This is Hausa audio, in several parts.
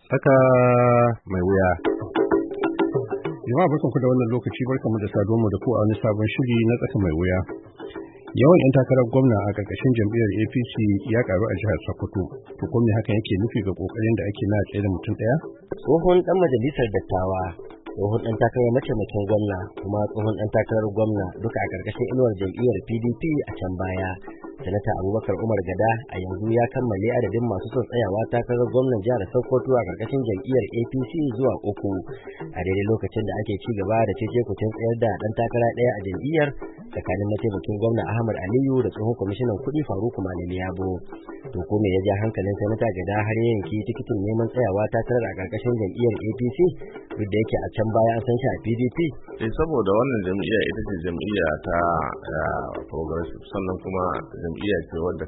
Tsaka mai wuya. Jama'a barkanku da wannan lokaci, barkanmu da saduwa da ku a wani sabon shiri na tsaka mai wuya. Yawan 'yan takarar gwamna a ƙarƙashin jam'iyyar APC ya karu a jihar Sokoto. To ko me hakan yake nufi ga kokarin da ake na tsaye da mutum ɗaya? Tsohon ɗan majalisar dattawa, tsohon ɗan takarar mataimakin gwamna, kuma tsohon ɗan takarar gwamna duka a ƙarƙashin inuwar jam'iyyar PDP a can baya. Sanata Abubakar Umar Gada a yanzu ya kammale adadin masu son tsayawa takarar gwamnan jihar Sokoto a ƙarƙashin jam'iyyar APC zuwa 3, a daidai lokacin da ake ci gaba da cece-kucen tsayar da ɗan takara ɗaya a jam'iyyar tsakanin mataimakin gwamna Ahmad Aliyu da tsohon kwamishinan kuɗi Faruku Malami Yabo. To ko me ya ja hankalin Sanata Gada har ya yanki tikitin neman tsayawa takarar a ƙarƙashin jam'iyyar APC duk da yake a can baya an san shi a PDP? Saboda wannan jam'iyya ita ce jam'iyya ta progressive, sannan kuma jam'iyya ce wadda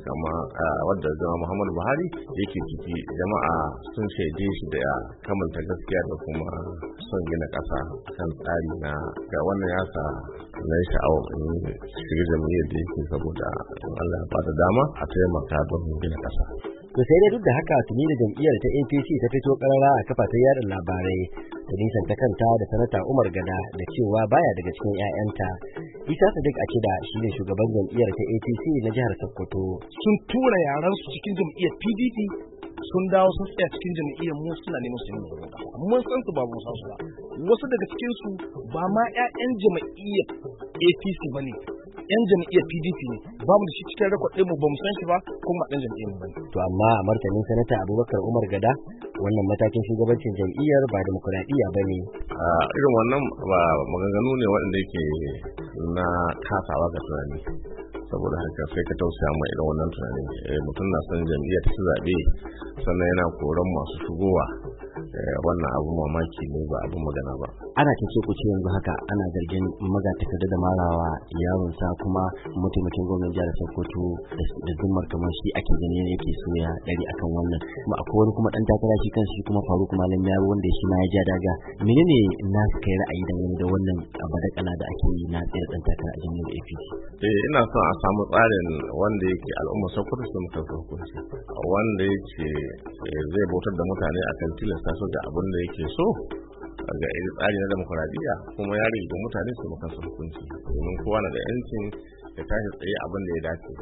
zama Muhammadu Buhari yake ciki. Jama'a sun shaide shi da kamanta gaskiya da kuma son gina ƙasa kan tsari na ga wannan yasa na yi sha'awar shiga jam'iyyar da yake, saboda Allah ya bada dama a taimaka don gina ƙasa. To sai dai duk da haka tuni da jam'iyyar ta APC ta fito karara a kafafen yada labarai ta nisanta kanta da Sanata Umar Gada da cewa baya daga cikin 'ya'yanta. Isa Sadiq Akida shine shugaban jam'iyyar ta APC na jihar Sokoto. Sun tura yaran su cikin jam'iyyar PDP, sun dawo sun tsaya cikin jam'iyyar mu suna neman su yi mun san su ba mu san su ba. Wasu daga cikin su ba ma 'ya'yan jam'iyyar APC bane, 'yan jam'iyyar PDP ne, ba mu da shi cikin rekod ɗin mu, ba mu san shi ba kuma ɗan jam'iyyar mu bane. To amma a martanin Sanata Abubakar Umar Gada, wannan matakin shugabancin jam'iyyar ba demokuraɗiyya bane. Irin wannan ba maganganu ne waɗanda yake na kasawa ga tunani, saboda haka sai ka tausaya mai irin wannan tunani. Mutum na son jam'iyyar ta zaɓe sannan yana koran masu shigowa, wannan abu mamaki ne, ba abin magana ba. Ana ce ku ce yanzu haka ana zargin magatakarda da marawa yaron sa kuma mataimakin gwamnan jihar Sokoto da zummar kamar shi ake ganin yake soya dari akan wannan, kuma akwai wani kuma dan takara shi kansa shi kuma Faruku Malami Yabo wanda shi ma ya ja daga. Menene na kai ra'ayi dangane da wannan abadakala da ake yi na tsayar dan takara a jami'ar APC? Ina son a samu tsarin wanda yake al'umma Sokoto su mutan hukunci, wanda yake zai bautar da mutane akan tilasta su da abin da yake so ga irin tsari na demokuraɗiyya, kuma ya rage mutane su mutan hukunci, domin kowa na da 'yancin ya tashi tsaye abin da ya dace.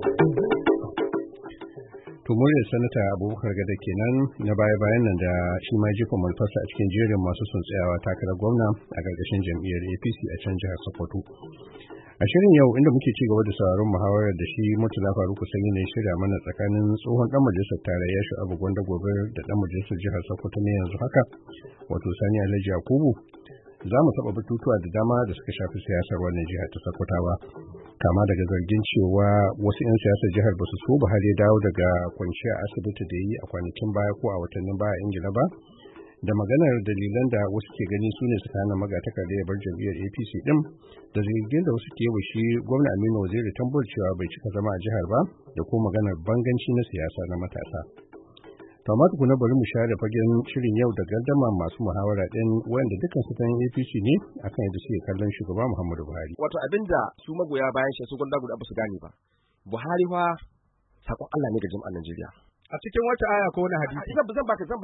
To muryar Sanata Abubakar Gada kenan na baya-bayan nan da shi ma jefa malfasa a cikin jerin masu son tsayawa takarar gwamna a ƙarƙashin jam'iyyar APC a can jihar Sokoto. A shirin yau, inda muke ci gaba da sauraron muhawarar da shi Murtala Faruku Sanyi ne shirya mana tsakanin tsohon dan majalisar tarayya Shu'abu Gwanda Gobe da dan majalisar jihar Sokoto ne yanzu haka, wato Sani Alhaji Yakubu, za mu taɓa batutuwa da dama da suka shafi siyasar wannan jihar ta Sokotawa, kama daga zargin cewa wasu 'yan siyasar jihar ba su so Buhari ya dawo daga kwanciya asibiti da yi a kwanakin baya ko a watannin baya a Ingila ba, da maganar dalilan da wasu ke gani su ne suka hana magatakarda ya bar jam'iyyar APC din, da zargin da wasu ke yi shi gwamna Aminu Waziri Tambol cewa bai cika zama a jihar ba, da kuma maganar banganci na siyasa na matasa. To amma tukuna bari mu share fagen shirin yau da gardama masu muhawara din wanda dukkan su kan APC ne akan yadda suke kallon shugaba Muhammadu Buhari. Wato abinda su magoya bayan shi su Gwanda guda ba su gane ba, Buhari fa sakon Allah ne ga jama'ar Najeriya. A cikin wata aya ko wani hadisi? Zan baka. Ya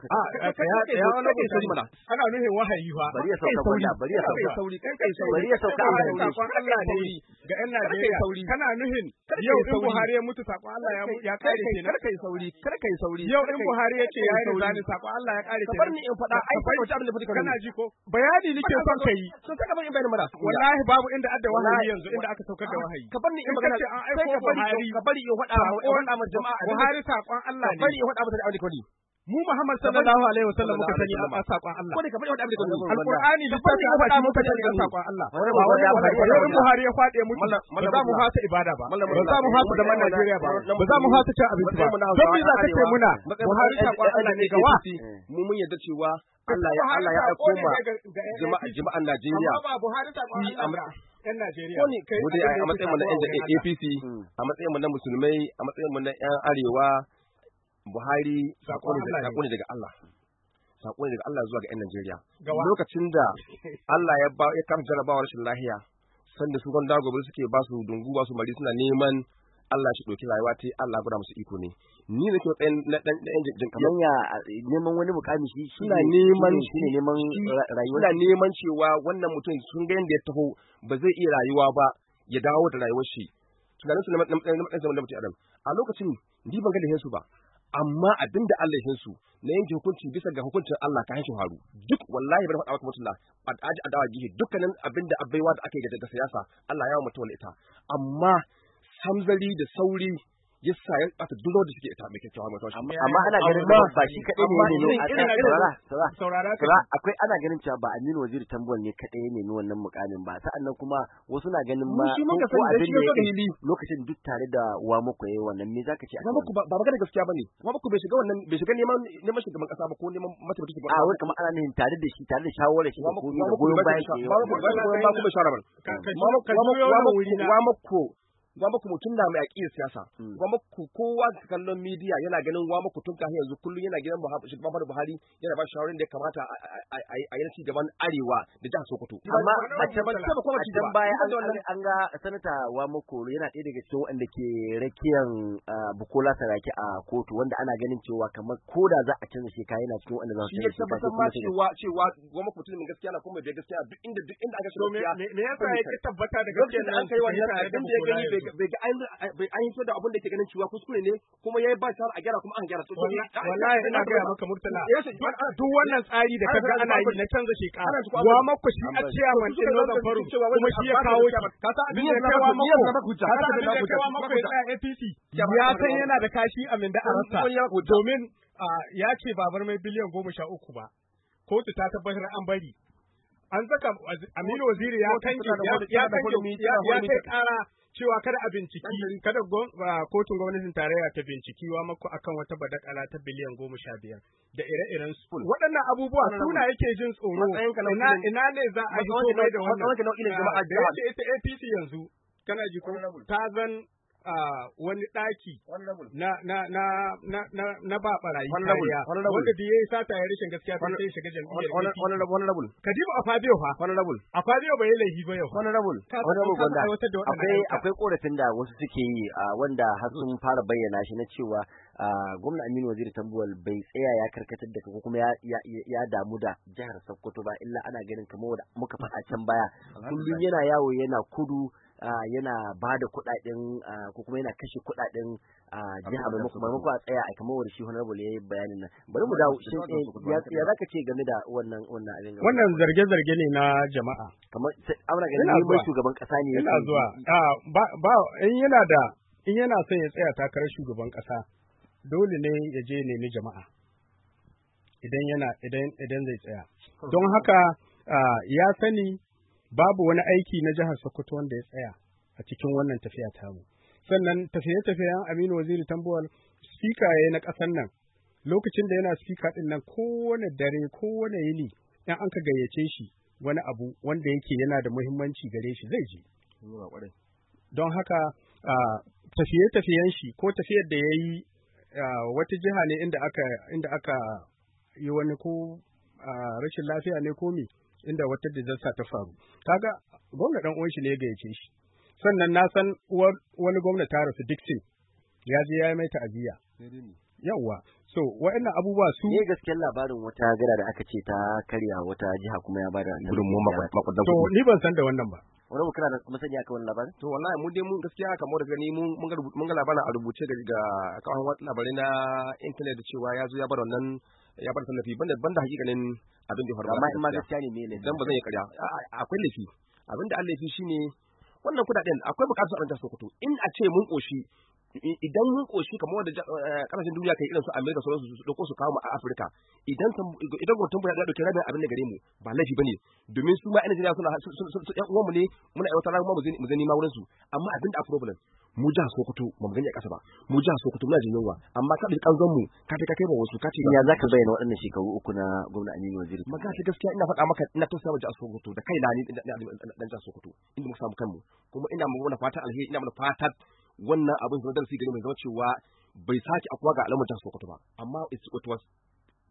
wani ke sauri mana. Ana nuhin wahayi fa. Bari ya sauka. Bari ya sauka. Sakon Allah ne ga 'yan Najeriya. Kana nuhin yau in Buhari ya mutu sakon Allah ya kare kenan. Kar kai sauri. Yau in Buhari ya ce ya yi rizani sakon Allah ya kare kenan. Bar ni in faɗa ai sai wata abin da fadi kana ji ko? Bayani nake son kai. Sun saka ban in bayani mana. Wallahi babu inda adda wahayi yanzu inda aka saukar da wahayi. Ka bar ni in magana. Sai ka bari in faɗa ma jama'a. Buhari sakon Allah ne. Bari ya faɗa masa da abin kwani. Mu Muhammad sallallahu alaihi wasallam muka sani a sakon Allah. Ko ne ka bari faɗa abin kwani. Alqur'ani da fadi ya faɗa muka sani a sakon Allah. Ba Buhari ya faɗe mu ba za mu fasa ibada ba. Ba za mu fasa zaman Najeriya ba. Ba za mu fasa cin abinci ba. Don me za ka ce muna Buhari sakon Allah ne ga wa? Mu mun yarda cewa Allah ya aiko ma jama'an Najeriya. Amma ba Buhari sakon Allah. 'Yan Najeriya. Mu dai a matsayin mu na APC, a matsayin mu na musulmai, a matsayin mu na 'yan arewa, Buhari sako ne daga Allah. Sako ne daga Allah zuwa ga 'yan Najeriya. Lokacin da Allah ya kama jarabawar rashin lahiya, sanda su Gwanda Gobe suke ba su dungu ba su mari suna neman Allah shi ɗauki rayuwa ta Allah gwada musu iko ne ni da ke matsayin na ɗan jam'iyyar kamar ya neman wani mukami suna neman rayuwa suna neman cewa wannan mutum sun ga yadda ya taho ba zai iya rayuwa ba ya dawo da rayuwar shi tunanin su na matsayin zaman da mutum adam a lokacin ni ban ga da su ba amma abinda Allah ya su na yanke hukunci bisa ga hukuncin Allah ka hanshi faru duk wallahi bar faɗa maka mutum na aji adawa gihe dukkanin abinda abbaiwa da aka yi daga siyasa Allah ya wa mutum ita amma hamzari da sauri yasa ya bata duk da suke ita mai kyakkyawa mai tashi amma ana ganin ba shi kadai ne saurara akwai ana ganin cewa ba Aminu Waziri Tambuwal ne kadai ne wannan mukamin ba sa'annan kuma wasu na ganin ma ko abin da yake lokacin duk tare da Wamako yayi wannan me zaka ce Wamako ba magana gaskiya bane Wamako bai shiga neman shugaban kasa ba ko neman mataimakin shugaban kasa wai kamar ana nihin tare da shi tare da shawarar shi ko da goyon bayan shi ba kuma shawara ba Wamako Wamako mutum na mai aƙidar siyasa. Wamako kowa kallon media yana ganin Wamako tun kafin yanzu kullum yana gidan Muhammadu Buhari yana ba shawarar da ya kamata a yi ci gaban Arewa da jihar Sokoto. Amma a can baya an ga sanata Wamako yana ɗaya daga cikin waɗanda ke rakiyan Bukola Saraki a kotu wanda ana ganin cewa kamar ko da za a canza shekara yana cikin waɗanda za su canza shekara. Shi ya tabbatar ma cewa Wamako mutum mai gaskiya na kuma bai gaskiya duk inda aka shiga gaskiya. Me yasa ya tabbata da gaskiya nan kai wannan abin da ya gani bai ga an yi da abin da ke ganin cewa kuskure ne kuma yayi ba shawara a gyara kuma an gyara to wallahi ina ga maka Murtala duk wannan tsari da kaga ana yi na canza shekara Wamako shi a ciyaman din Northern Forum kuma shi ya kawo shi ka san abin da ya kawo Wamako ka san abin da ya kawo Wamako ya APC ya san yana da kashi a min da arasa domin ya ce babar mai biliyan 13 ba kotu ta tabbatar an bari an saka Aminu Waziri ya kai kara cewa kada a binciki kada kotun gwamnatin tarayya ta binciki Wamako akan wata badakala ta biliyan 15 da ire-iren su waɗannan abubuwa suna yake jin tsoro ina ne za a yi mai da wannan da yake ita APC yanzu kana ji ko ta zan wani ɗaki na ba barayi kariya wanda da yayi sata ya rashin gaskiya sai ya shiga jam'iyyar honorable Kadibu Afabio fa honorable Afabio bai laifi ba yau honorable gwanda akwai korafin da wasu suke yi wanda har sun fara bayyana shi na cewa gwamna Aminu Waziri Tambuwal bai tsaya ya karkatar da ko kuma ya damu da jihar Sokoto ba illa ana ganin kamar muka faɗa can baya kullum yana yawo yana kudu yana ba da kuɗaɗen ko kuma yana kashe kuɗaɗen jiha maimako a tsaya a kamar wani shi honorable ya yi bayanin nan bari mu dawo ya zaka ce game da wannan abin wannan zarge-zarge ne na jama'a kamar ana ganin mai shugaban kasa ne yana zuwa ba in yana son ya tsaya takarar shugaban kasa dole ne ya je nemi jama'a idan zai tsaya don haka ya sani babu wani aiki na jihar Sokoto wanda ya tsaya a cikin wannan tafiya tamu. Sannan tafiye-tafiyen Aminu Waziri Tambuwal spika yayi na ƙasar nan. Lokacin da yana spika ɗin nan kowane dare kowane yini in an ka gayyace shi wani abu wanda yake yana da muhimmanci gare shi zai je. Don haka tafiye-tafiyen shi ko tafiyar da ya yi wata jiha ne inda aka yi wani ko rashin lafiya ne ko me. Inda wata disaster ta faru kaga gwamna dan uwan shi ne ya gayyace shi sannan na san wani gwamna ta rasu Dixon ya je ya yi mai ta'aziyya yawa so wa'annan abubuwa su ne gaskiyar labarin wata gada da aka ce ta karya wata jiha kuma ya bada gudunmuwa to ni ban san da wannan ba wani mu kana da masani akan wannan labarin to wallahi mu dai mun gaskiya kamar da gani mun ga labarin a rubuce ga kawai wata labarai na internet da cewa ya zo ya bar wannan ya bar tallafi banda hakikanin abin da faru amma in ma gaskiya ne me dan ba zan yi ƙarya akwai laifi abin da Allah laifi shine wannan kudaden akwai bukatar a rantar Sokoto in a ce mun koshi idan mun koshi kamar wanda kasashen duniya kai irin su America sauransu su dauko su kawo mu a Afirka idan gwamnatin ya dauke rabin abin da gare mu ba laifi bane domin su ma Najeriya suna yan uwan mu ne muna aiwatar mu zani ma wurin su amma abin da a problem mu jihar Sokoto ba mu gani a kasa ba mu jihar Sokoto muna jin yunwa amma ka bi kanzon mu ka kai ba wasu ka ce ya zaka bayyana waɗannan shekaru uku na gwamnati Aminu Waziri magana ta gaskiya ina faɗa maka ina tausaya jihar Sokoto da kaina ni dan jihar Sokoto inda muka samu kanmu kuma ina mana fatan alheri ina mana fatan wannan abin zama darasi gari mai zama cewa bai sake akuwa ga al'ummar jihar Sokoto ba amma it was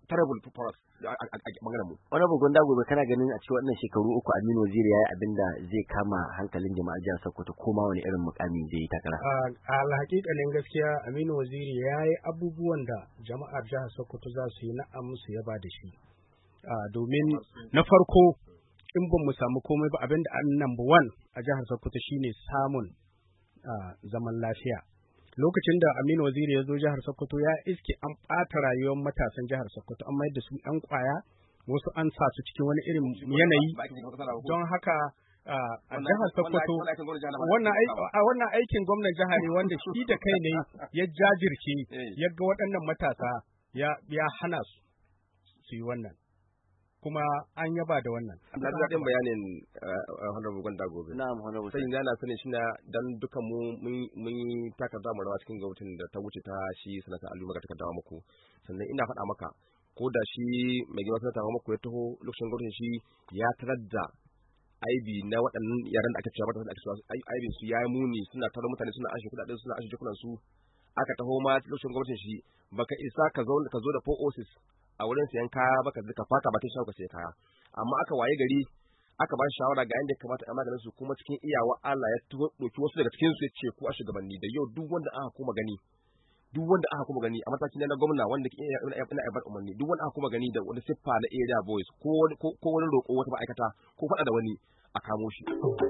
terrible for us a maganar mu. Wani bugun da gobe kana ganin a cikin wannan shekaru uku Aminu Waziri yayi abinda zai kama hankalin jama'ar jihar Sokoto ko ma wani irin mukami zai yi takara. A hakikanin gaskiya Aminu Waziri yayi abubuwan da jama'ar jihar Sokoto za su yi na'am su yaba da shi. Domin na farko in ban mu samu komai ba abinda number 1 a jihar Sokoto shine samun zaman lafiya. Lokacin da Aminu Waziri ya zo jihar Sokoto ya iske an ɓata rayuwar matasan jihar Sokoto an mayar da su ‘yan ƙwaya, wasu an sa su cikin wani irin yanayi. Don haka a jihar Sokoto wannan aikin gwamnan jiha ne wanda shi da kai ne ya jajirce ya ga waɗannan matasa ya hana su yi wannan. Kuma an yaba da wannan. Na ji daɗin bayanin Honorable Gwanda Gobe. Na'am Honorable. Sai yana sanin shi na dan dukan mu mun yi takarda mu rawa cikin gwamnatin da ta wuce ta shi sanata Aliyu Maga takarda muku. Sannan ina faɗa maka ko da shi mai girma sanata muku ya taho lokacin gwamnatin shi ya tarar da aibi na waɗannan yaran da aka cewa mata da aka cewa aibin su yayi muni suna tarar mutane suna ashe kuɗaɗen suna ashe jikunan su aka taho ma lokacin gwamnatin shi baka isa ka zo da 406 a wurin siyan kaya baka ka faka bakin shago ka siya kaya amma aka waye gari aka ba shi shawara ga inda ya kamata a maganin su kuma cikin iyawa Allah ya doki wasu daga cikin su ya ce ku a shugabanni da yau duk wanda aka kuma gani a matakin na gwamna wanda ina ibar umarni duk wanda aka kuma gani da wani siffa na area boys ko wani roƙo wata ma'aikata ko faɗa da wani a kamo shi.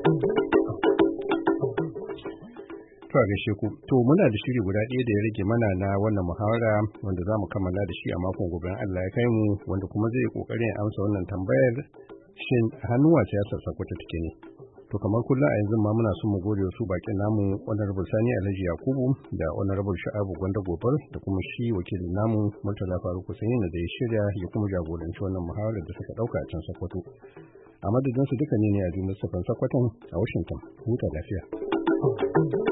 To a gaishe ku. To muna da shiri guda ɗaya da ya rage mana na wannan muhawara wanda za mu kammala da shi a makon gobe Allah ya kai mu wanda kuma zai yi kokarin amsa wannan tambayar shin hannuwa siyasar Sokoto take ne. To kamar kullum a yanzu ma muna son mu gode su bakin namu Honorable Sani Alhaji Yakubu da Honorable Sha'abu Gwanda Gobal da kuma shi wakilin namu Murtala Faruk Hussein da ya shirya ya kuma jagoranci wannan muhawarar da suka dauka a can Sokoto. A madadin su duka ne a Mustapha Sokoton a Washington. Huta lafiya.